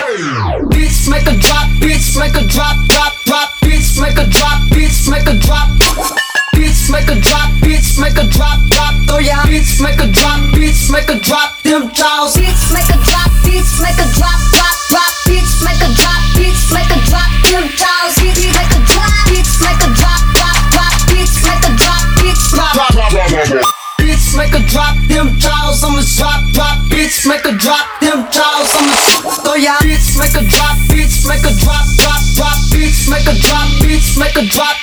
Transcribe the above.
Beats make a drop, beats make a drop, drop, drop. Beats make a drop, beats make a drop. Beats make a drop, beats make a drop, drop. Oh yeah, beats make a drop, beats make a drop. Them jaws. Beats make a drop, beats make a drop, drop, drop. Beats make a drop, beats make a drop. Them jaws. Beats make a drop, beats make a drop, drop, drop. Beats make a drop, beats drop. Beats make a drop, them jaws. I'ma drop, drop. Beats make a drop, them jaws. I'ma oh yeah. Beats make a drop, beats make a drop, drop, drop. Beats make a drop, beats make a drop.